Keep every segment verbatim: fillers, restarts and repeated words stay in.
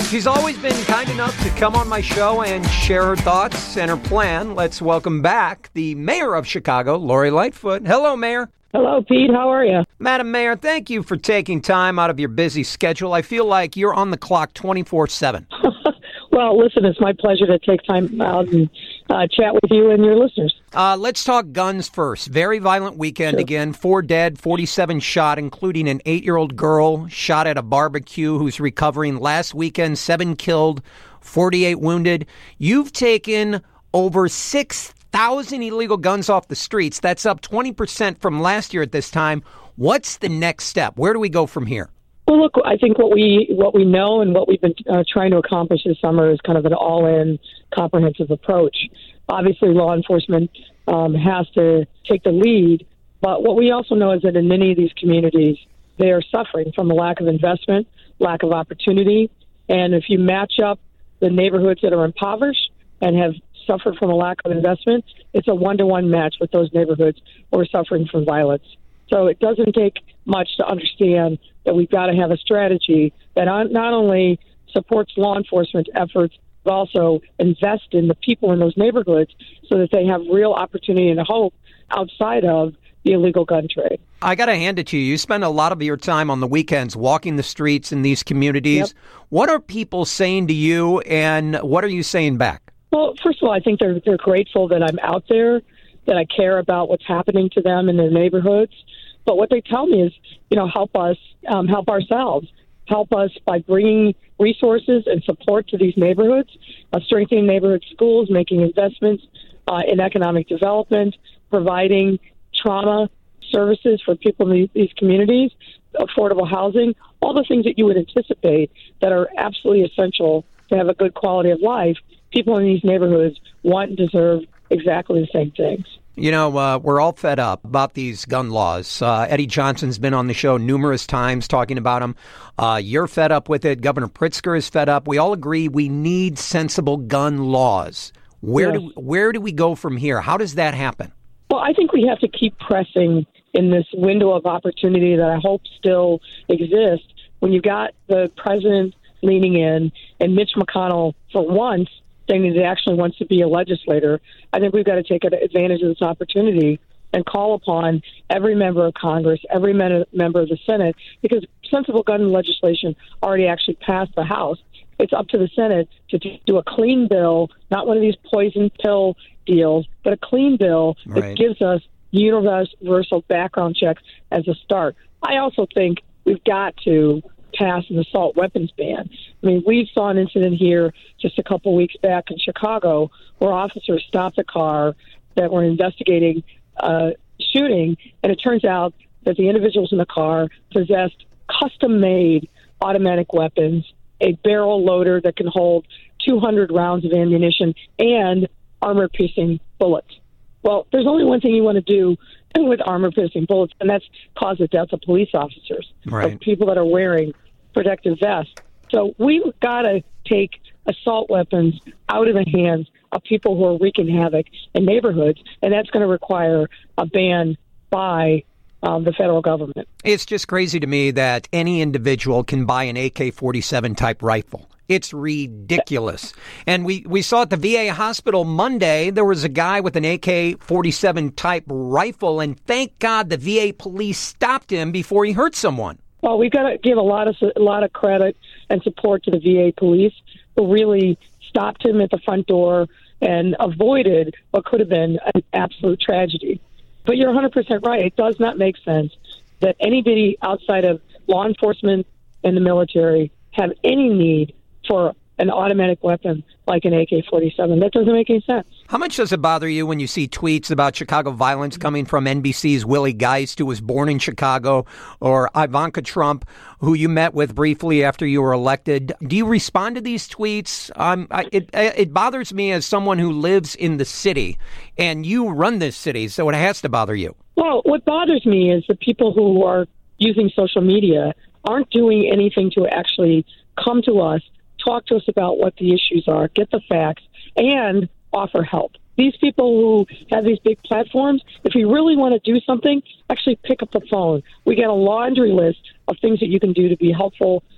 She's always been kind enough to come on my show and share her thoughts and her plan. Let's welcome back the mayor of Chicago, Lori Lightfoot. Hello, Mayor. Hello, Pete. How are you? Madam Mayor, thank you for taking time out of your busy schedule. I feel like you're on the clock twenty-four seven. Well, listen, it's my pleasure to take time out and uh, chat with you and your listeners. Uh, let's talk guns first. Very violent weekend Sure. again. Four dead, forty-seven shot, including an eight-year-old girl shot at a barbecue who's recovering. Last weekend, seven killed, forty-eight wounded. You've taken over six thousand illegal guns off the streets. That's up twenty percent from last year at this time. What's the next step? Where do we go from here? Well, look, I think what we what we know and what we've been uh, trying to accomplish this summer is kind of an all-in comprehensive approach. Obviously, law enforcement um, has to take the lead, but what we also know is that in many of these communities, they are suffering from a lack of investment, lack of opportunity, and if you match up the neighborhoods that are impoverished and have suffered from a lack of investment, it's a one-to-one match with those neighborhoods who are suffering from violence. So it doesn't take much to understand that we've got to have a strategy that not only supports law enforcement efforts, but also invest in the people in those neighborhoods so that they have real opportunity and hope outside of the illegal gun trade. I got to hand it to you. You spend a lot of your time on the weekends walking the streets in these communities. Yep. What are people saying to you, and what are you saying back? Well, first of all, I think they're they're grateful that I'm out there, that I care about what's happening to them in their neighborhoods. But what they tell me is, you know, help us, um, help ourselves, help us by bringing resources and support to these neighborhoods, uh, strengthening neighborhood schools, making investments uh, in economic development, providing trauma services for people in these, these communities, affordable housing, all the things that you would anticipate that are absolutely essential to have a good quality of life. People in these neighborhoods want and deserve exactly the same things. You know, uh, we're all fed up about these gun laws. Uh, Eddie Johnson's been on the show numerous times talking about them. Uh, you're fed up with it. Governor Pritzker is fed up. We all agree we need sensible gun laws. Where Yes. do where do we go from here? How does that happen? Well, I think we have to keep pressing in this window of opportunity that I hope still exists when you've got the president leaning in and Mitch McConnell, for once, saying that he actually wants to be a legislator. I think we've got to take advantage of this opportunity and call upon every member of Congress, every men- member of the Senate, because sensible gun legislation already actually passed the House. It's up to the Senate to do a clean bill, not one of these poison pill deals, but a clean bill that Right. gives us universal background checks as a start. I also think we've got to pass an assault weapons ban. I mean, we saw an incident here just a couple weeks back in Chicago where officers stopped a car that were investigating uh, shooting, and it turns out that the individuals in the car possessed custom-made automatic weapons, a barrel loader that can hold two hundred rounds of ammunition, and armor-piercing bullets. Well, there's only one thing you want to do with armor-piercing bullets, and that's cause the death of police officers, Right. of people that are wearing protective vests. So we've got to take assault weapons out of the hands of people who are wreaking havoc in neighborhoods, and that's going to require a ban by um, the federal government. It's just crazy to me that any individual can buy an A K forty-seven type rifle. It's ridiculous. And we, we saw at the V A hospital Monday, there was a guy with an A K forty-seven type rifle, and thank God the V A police stopped him before he hurt someone. Well, we've got to give a lot of a lot of credit and support to the V A police, who really stopped him at the front door and avoided what could have been an absolute tragedy. But you're one hundred percent right. It does not make sense that anybody outside of law enforcement and the military have any need for an automatic weapon like an A K forty-seven. That doesn't make any sense. How much does it bother you when you see tweets about Chicago violence coming from N B C's Willie Geist, who was born in Chicago, or Ivanka Trump, who you met with briefly after you were elected? Do you respond to these tweets? Um, I, it, it bothers me as someone who lives in the city, and you run this city, so it has to bother you. Well, what bothers me is the people who are using social media aren't doing anything to actually come to us, talk to us about what the issues are, get the facts, and offer help. These people who have these big platforms, if you really want to do something, actually pick up the phone. We get a laundry list of things that you can do to be helpful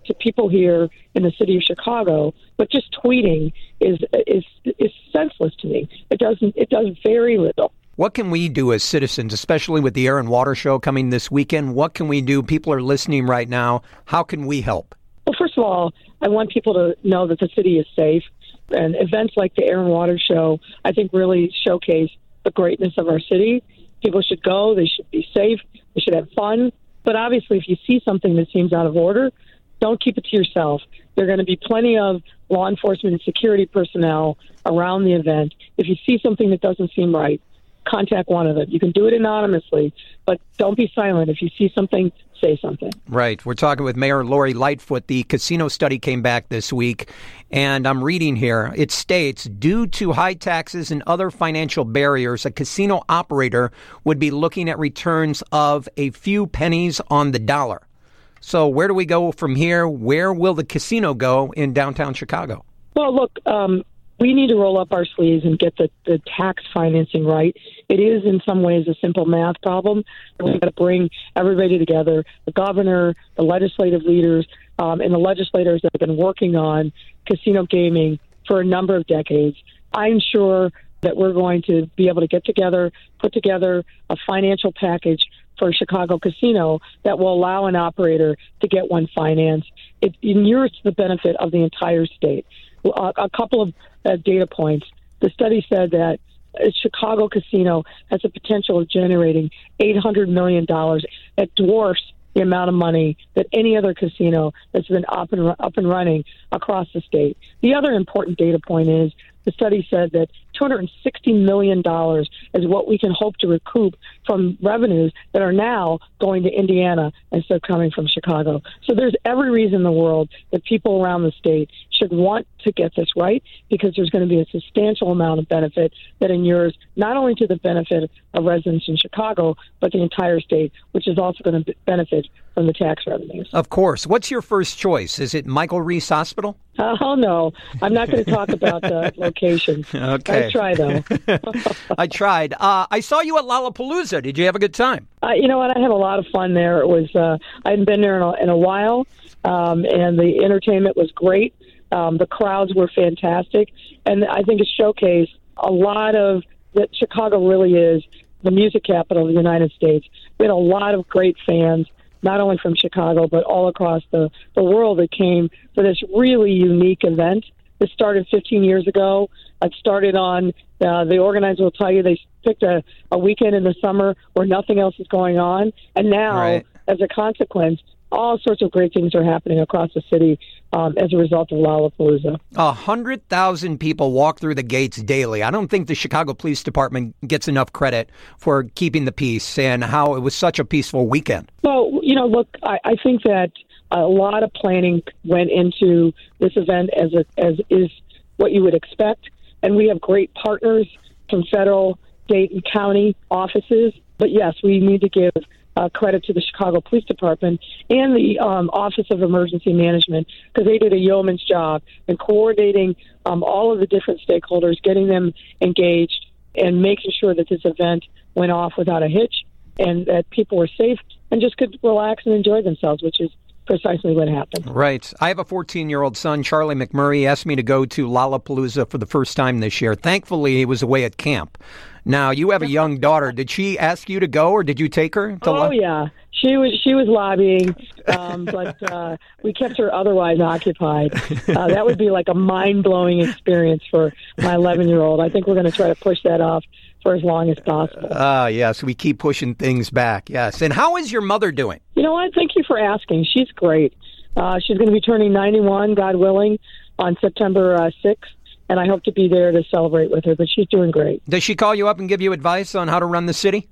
to people here in the city of Chicago. But just tweeting is is is senseless to me. It doesn't. It does very little. What can we do as citizens, especially with the Air and Water Show coming this weekend? What can we do? People are listening right now. How can we help? Well, first of all, I want people to know that the city is safe. And events like the Air and Water Show, I think, really showcase the greatness of our city. People should go. They should be safe. They should have fun. But obviously, if you see something that seems out of order, don't keep it to yourself. There are going to be plenty of law enforcement and security personnel around the event. If you see something that doesn't seem right, contact one of them. You can do it anonymously, but don't be silent. If you see something, say something. Right. We're talking with Mayor Lori Lightfoot. The casino study came back this week, and I'm reading here. It states, due to high taxes and other financial barriers, a casino operator would be looking at returns of a few pennies on the dollar. So where do we go from here? Where will the casino go in downtown Chicago? Well, look, um, we need to roll up our sleeves and get the, the tax financing right. It is in some ways a simple math problem. We've got to bring everybody together, the governor, the legislative leaders, um, and the legislators that have been working on casino gaming for a number of decades. I'm sure that we're going to be able to get together, put together a financial package for Chicago Casino that will allow an operator to get one financed. It inures to the benefit of the entire state. A, a couple of uh, data points. The study said that a Chicago Casino has the potential of generating eight hundred million dollars. That dwarfs the amount of money that any other casino that's been up and, up and running across the state. The other important data point is the study said that two hundred sixty million dollars is what we can hope to recoup from revenues that are now going to Indiana instead of coming from Chicago. So there's every reason in the world that people around the state should want to get this right, because there's going to be a substantial amount of benefit that inures not only to the benefit of residents in Chicago, but the entire state, which is also going to benefit from the tax revenues. Of course. What's your first choice? Is it Michael Reese Hospital? Oh, no. I'm not going to talk about the location. Okay. I try, though. I tried. Uh, I saw you at Lollapalooza. Did you have a good time? Uh, you know what? I had a lot of fun there. It was uh, I hadn't been there in a, in a while, um, and the entertainment was great. Um, the crowds were fantastic, and I think it showcased a lot of that Chicago really is the music capital of the United States. We had a lot of great fans, not only from Chicago, but all across the, the world that came for this really unique event. This started fifteen years ago. It started on, uh, the organizer will tell you they picked a, a weekend in the summer where nothing else is going on. And now, right, as a consequence, all sorts of great things are happening across the city um, as a result of Lollapalooza. A hundred thousand people walk through the gates daily. I don't think the Chicago Police Department gets enough credit for keeping the peace and how it was such a peaceful weekend. Well, you know, look, I, I think that a lot of planning went into this event, as a, as is what you would expect. And we have great partners from federal, state, and county offices. But yes, we need to give Uh, credit to the Chicago Police Department and the um, Office of Emergency Management, because they did a yeoman's job in coordinating um, all of the different stakeholders, getting them engaged, and making sure that this event went off without a hitch and that people were safe and just could relax and enjoy themselves, which is precisely what happened. Right. I have a fourteen-year-old son, Charlie McMurray, asked me to go to Lollapalooza for the first time this year. Thankfully, he was away at camp. Now, you have a young daughter. Did she ask you to go, or did you take her? To oh, lo- yeah. She was she was lobbying, um, but uh, we kept her otherwise occupied. Uh, that would be like a mind-blowing experience for my eleven-year-old. I think we're going to try to push that off for as long as possible. Ah, uh, yes. We keep pushing things back. Yes. And how is your mother doing? You know what? Thank you for asking. She's great. Uh, she's going to be turning ninety-one, God willing, on September uh, sixth. And I hope to be there to celebrate with her, but she's doing great. Does she call you up and give you advice on how to run the city?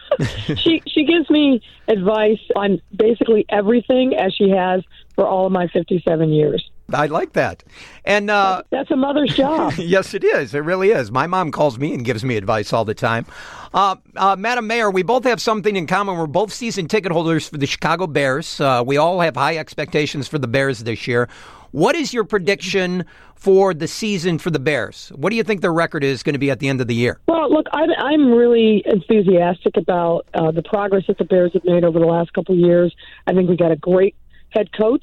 she she gives me advice on basically everything, as she has for all of my fifty-seven years. I like that. And uh, that's a mother's job. Yes, it is. It really is. My mom calls me and gives me advice all the time. Uh, uh, Madam Mayor, we both have something in common. We're both season ticket holders for the Chicago Bears. Uh, we all have high expectations for the Bears this year. What is your prediction for the season for the Bears? What do you think their record is going to be at the end of the year? Well, look, I'm, I'm really enthusiastic about uh, the progress that the Bears have made over the last couple of years. I think we got a great head coach.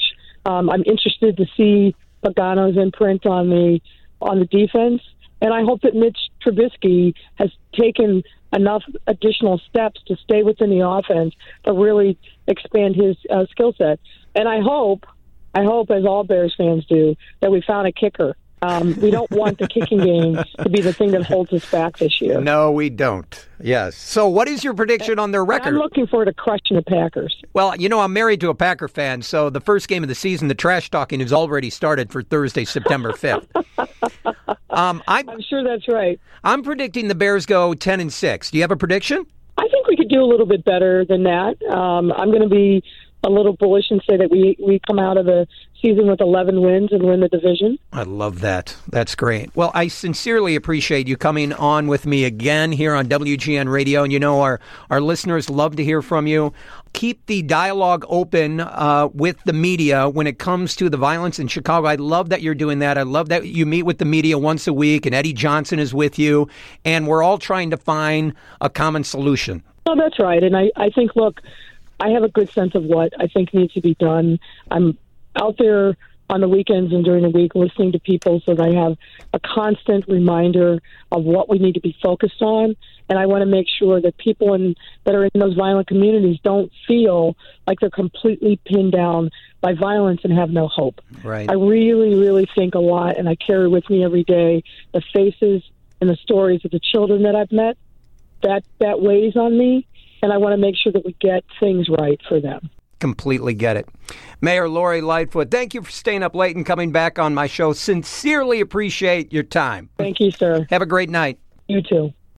Um, I'm interested to see Pagano's imprint on the on the defense, and I hope that Mitch Trubisky has taken enough additional steps to stay within the offense to really expand his uh, skill set. And I hope, I hope, as all Bears fans do, that we found a kicker. Um, we don't want the kicking game to be the thing that holds us back this year. No, we don't. Yes. So what is your prediction on their record? I'm looking forward to crushing the Packers. Well, you know, I'm married to a Packer fan, so the first game of the season, the trash talking has already started for Thursday, September fifth. um, I'm, I'm sure that's right. I'm predicting the Bears go ten and six. Do you have a prediction? I think we could do a little bit better than that. Um, I'm going to be a little bullish and say that we, we come out of the season with eleven wins and win the division. I love that. That's great. Well, I sincerely appreciate you coming on with me again here on W G N Radio. And you know, our, our listeners love to hear from you. Keep the dialogue open uh, with the media when it comes to the violence in Chicago. I love that you're doing that. I love that you meet with the media once a week and Eddie Johnson is with you. And we're all trying to find a common solution. Oh, that's right. And I, I think, look, I have a good sense of what I think needs to be done. I'm out there on the weekends and during the week listening to people so that I have a constant reminder of what we need to be focused on. And I want to make sure that people in, that are in those violent communities don't feel like they're completely pinned down by violence and have no hope. Right. I really, really think a lot, and I carry with me every day the faces and the stories of the children that I've met. That, that weighs on me. And I want to make sure that we get things right for them. Completely get it. Mayor Lori Lightfoot, thank you for staying up late and coming back on my show. Sincerely appreciate your time. Thank you, sir. Have a great night. You too.